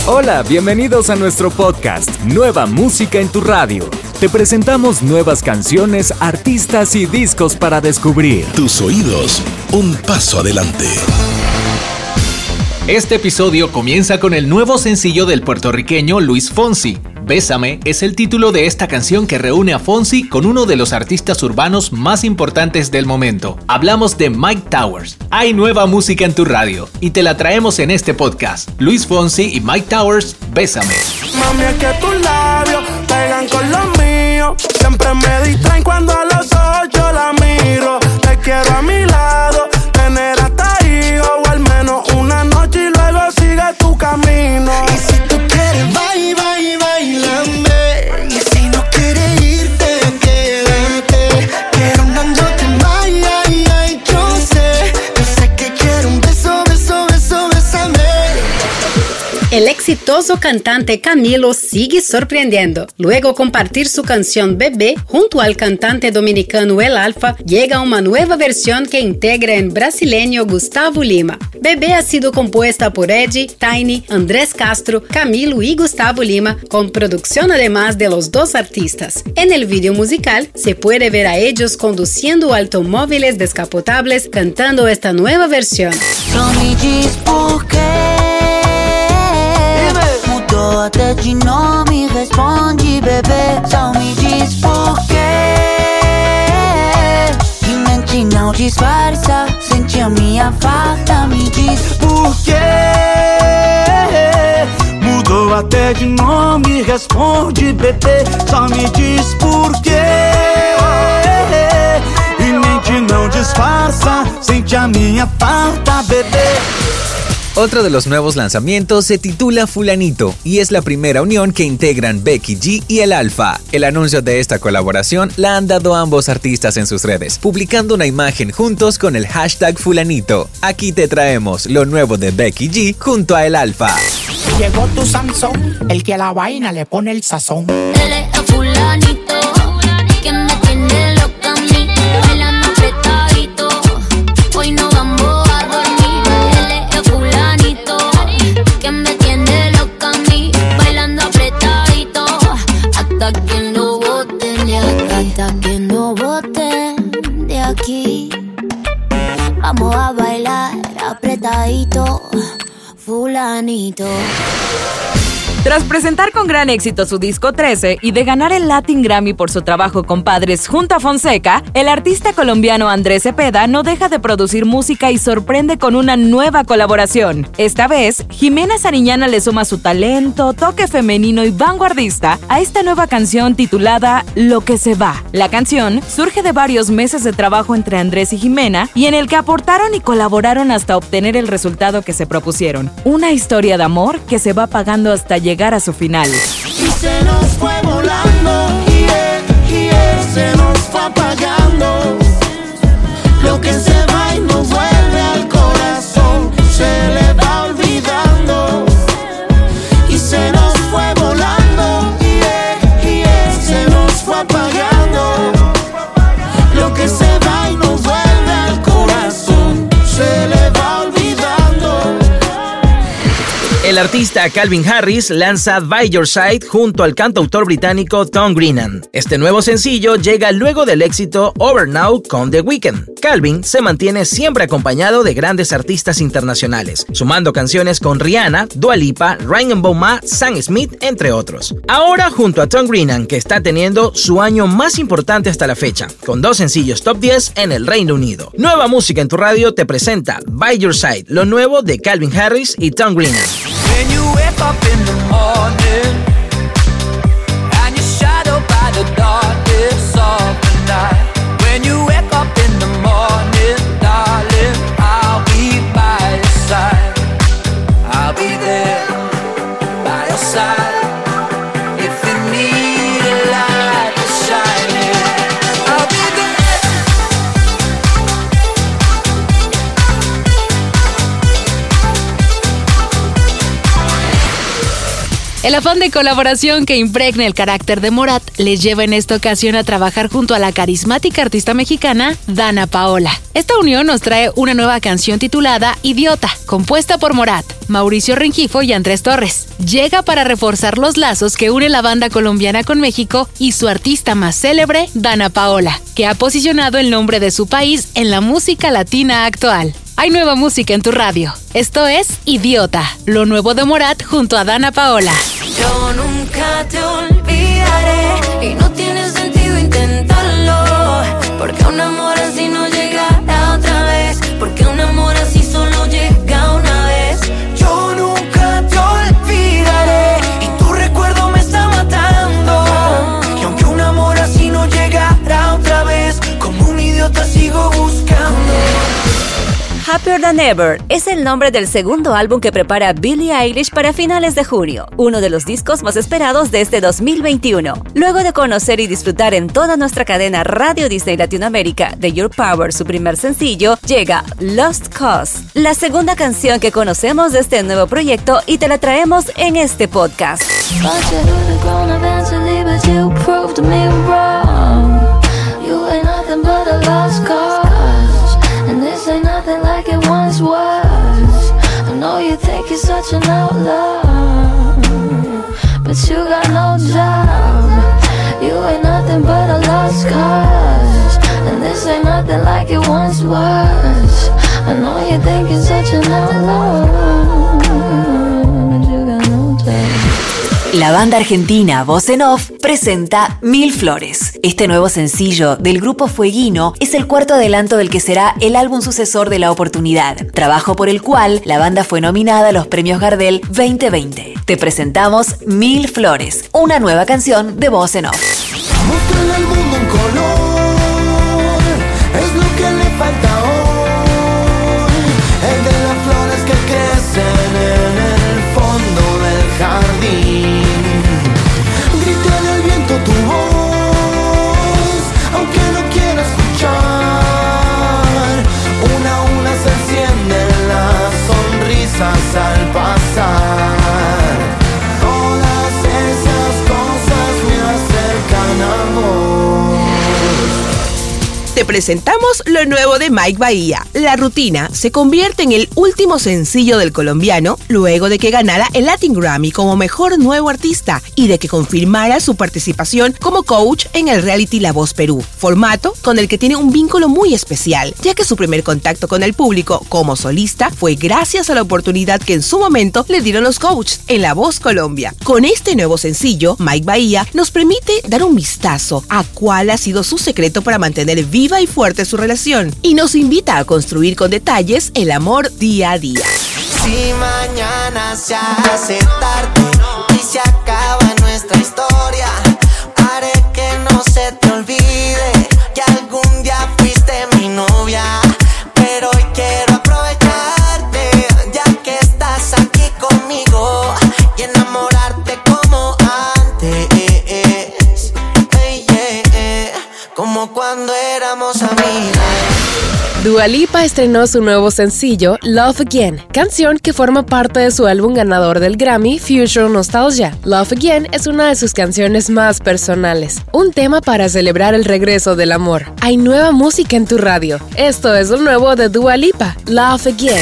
Hola, bienvenidos a nuestro podcast, Nueva Música en tu Radio. Te presentamos nuevas canciones, artistas y discos para descubrir. Tus oídos, un paso adelante. Este episodio comienza con el nuevo sencillo del puertorriqueño Luis Fonsi. Bésame es el título de esta canción que reúne a Fonsi con uno de los artistas urbanos más importantes del momento. Hablamos de Myke Towers. Hay nueva música en tu radio y te la traemos en este podcast. Luis Fonsi y Myke Towers, Bésame. Mami, es que tus labios pegan con los míos. Siempre me distraen cuando a los ojos yo la miro. Te quiero a mi lado, tener hasta hijos o al menos una noche y luego sigue tu camino. Y si tú quieres, bailame. Y si no quieres irte, quédate. Quiero una noche más, yo sé que quiero un beso, bésame. El exitoso cantante Camilo sigue sorprendiendo. Luego compartir su canción Bebé junto al cantante dominicano El Alfa, llega una nueva versión que integra el brasileño Gustavo Lima. Bebé ha sido compuesta por Eddie, Tiny, Andrés Castro, Camilo y Gustavo Lima, con producción además de los dos artistas. En el video musical se puede ver a ellos conduciendo automóviles descapotables cantando esta nueva versión. Não me diz por quê. Mudou até de nome, responde, bebê. Só me diz por quê. E mente não disfarça, sente a minha falta, me diz por quê. Mudou até de nome, responde, bebê. Só me diz por quê. E mente não disfarça, sente a minha falta, bebê. Otro de los nuevos lanzamientos se titula Fulanito y es la primera unión que integran Becky G y El Alfa. El anuncio de esta colaboración la han dado ambos artistas en sus redes, publicando una imagen juntos con el hashtag Fulanito. Aquí te traemos lo nuevo de Becky G junto a El Alfa. Llegó tu Sansón, el que a la vaina le pone el sazón. Él es fulanito, que me tiene loca a mí, bailando apretadito. Hoy no vamos a dormir. Él es fulanito, que me tiene loca a mí, bailando apretadito. Hasta que no boten de aquí, hasta que no boten de aquí. Vamos a bailar apretadito, fulanito. Tras presentar con gran éxito su disco 13 y de ganar el Latin Grammy por su trabajo con Padres junto a Fonseca, el artista colombiano Andrés Cepeda no deja de producir música y sorprende con una nueva colaboración. Esta vez, Jimena Sariñana le suma su talento, toque femenino y vanguardista a esta nueva canción titulada Lo que se va. La canción surge de varios meses de trabajo entre Andrés y Jimena y en el que aportaron y colaboraron hasta obtener el resultado que se propusieron. Una historia de amor que se va apagando hasta llegar a su final. Y se nos fue volando, y se nos fue apagando. Lo que se va y no vuelve al corazón, se le va olvidando. Y se nos fue volando, y se nos fue apagando. Lo que se va y no vuelve al corazón, se le va olvidando. El artista Calvin Harris lanza By Your Side junto al cantautor británico Tom Grennan. Este nuevo sencillo llega luego del éxito Over Now con The Weeknd. Calvin se mantiene siempre acompañado de grandes artistas internacionales, sumando canciones con Rihanna, Dua Lipa, Ryan Bowma, Sam Smith, entre otros. Ahora junto a Tom Grennan, que está teniendo su año más importante hasta la fecha, con 2 sencillos top 10 en el Reino Unido. Nueva Música en tu Radio te presenta By Your Side, lo nuevo de Calvin Harris y Tom Grennan. When you wake up in the morning and you're shadowed by the darkness of the night. When you wake up in the morning, darling, I'll be by your side. I'll be there by your side. If you need a light to shine in, I'll be there. El afán de colaboración que impregna el carácter de Morat les lleva en esta ocasión a trabajar junto a la carismática artista mexicana Dana Paola. Esta unión nos trae una nueva canción titulada Idiota, compuesta por Morat, Mauricio Rengifo y Andrés Torres. Llega para reforzar los lazos que une la banda colombiana con México y su artista más célebre, Dana Paola, que ha posicionado el nombre de su país en la música latina actual. Hay nueva música en tu radio. Esto es Idiota, lo nuevo de Morat junto a Dana Paola. Yo nunca te olvidaré y no tiene sentido intentarlo, porque un amor así no llegará otra vez, porque un amor así solo llega una vez. Yo nunca te olvidaré y tu recuerdo me está matando, y aunque un amor así no llegará otra vez, como un idiota sigo buscando. Happier Than Ever es el nombre del segundo álbum que prepara Billie Eilish para finales de junio, uno de los discos más esperados de este 2021. Luego de conocer y disfrutar en toda nuestra cadena Radio Disney Latinoamérica de Your Power, su primer sencillo, llega Lost Cause, la segunda canción que conocemos de este nuevo proyecto y te la traemos en este podcast. And this ain't nothing like it once was. I know you think you're such an outlaw, but you got no job. You ain't nothing but a lost cause. And this ain't nothing like it once was. I know you think you're such an outlaw, but you got no job. La banda argentina Voz en Off presenta Mil Flores. Este nuevo sencillo del grupo Fueguino es el cuarto adelanto del que será el álbum sucesor de La Oportunidad, trabajo por el cual la banda fue nominada a los premios Gardel 2020. Te presentamos Mil Flores, una nueva canción de Voz en Off. Muéstrale al mundo un color, es lo que le falta hoy. El de las flores que crecen en el fondo del jardín. Grítale al viento tu voz, aunque no quiera escuchar. Una a una se encienden las sonrisas al pasar. Todas esas cosas me acercan a vos. Te presentamos lo nuevo de Mike Bahía. La Rutina se convierte en el último sencillo del colombiano luego de que ganara el Latin Grammy como mejor nuevo artista y de que confirmara su participación como coach en el reality La Voz Perú, formato con el que tiene un vínculo muy especial, ya que su primer contacto con el público como solista fue gracias a la oportunidad que en su momento le dieron los coaches en La Voz Colombia. Con este nuevo sencillo, Mike Bahía nos permite dar un vistazo a cuál ha sido su secreto para mantener viva y fuerte su relación, y nos invita a construir con detalles el amor día a día. Si mañana se hace tarde y se acaba nuestra historia, haré que no se te olvide que algún día fuiste mi novia. Pero hoy quiero aprovecharte, ya que estás aquí conmigo, y enamorarte como antes, como cuando éramos amigas. Dua Lipa estrenó su nuevo sencillo Love Again, canción que forma parte de su álbum ganador del Grammy Future Nostalgia. Love Again es una de sus canciones más personales, un tema para celebrar el regreso del amor. Hay nueva música en tu radio. Esto es lo nuevo de Dua Lipa, Love Again.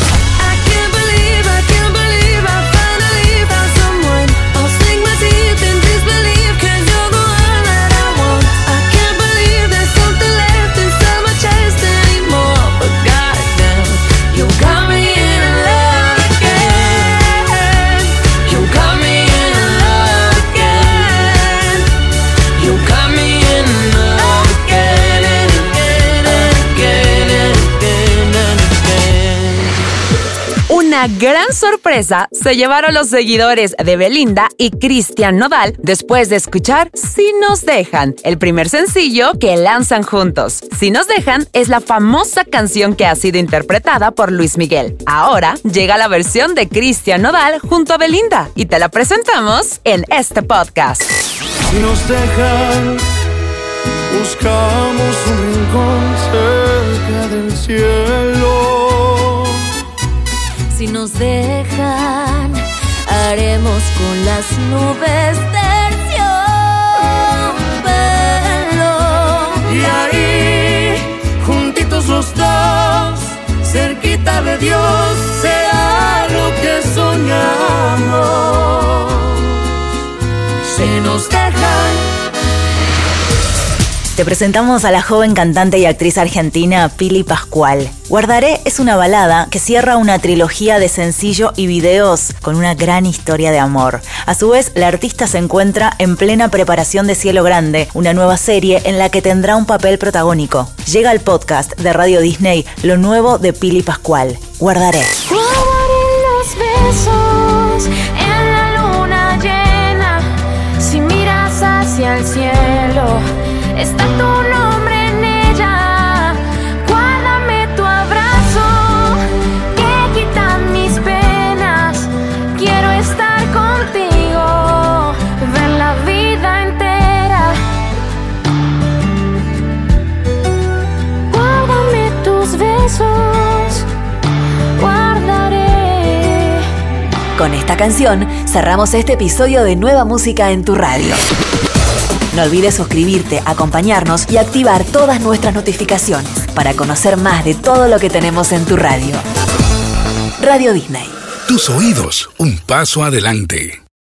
Una gran sorpresa se llevaron los seguidores de Belinda y Cristian Nodal después de escuchar Si Nos Dejan, el primer sencillo que lanzan juntos. Si Nos Dejan es la famosa canción que ha sido interpretada por Luis Miguel. Ahora llega la versión de Cristian Nodal junto a Belinda y te la presentamos en este podcast. Si nos dejan, buscamos un rincón cerca del cielo. Si nos dejan, haremos con las nubes terciopelo. Y ahí, juntitos los dos, cerquita de Dios, sea lo que soñamos. Si nos dejan. Te presentamos a la joven cantante y actriz argentina Pili Pascual. Guardaré es una balada que cierra una trilogía de sencillo y videos con una gran historia de amor. A su vez, la artista se encuentra en plena preparación de Cielo Grande, una nueva serie en la que tendrá un papel protagónico. Llega al podcast de Radio Disney lo nuevo de Pili Pascual, Guardaré. Guardaré los besos en la luna llena. Si miras hacia el cielo, está tu nombre en ella. Guárdame tu abrazo, que quita mis penas. Quiero estar contigo, ver la vida entera. Guárdame tus besos, guardaré. Con esta canción cerramos este episodio de Nueva Música en tu Radio. No olvides suscribirte, acompañarnos y activar todas nuestras notificaciones para conocer más de todo lo que tenemos en tu radio. Radio Disney. Tus oídos, un paso adelante.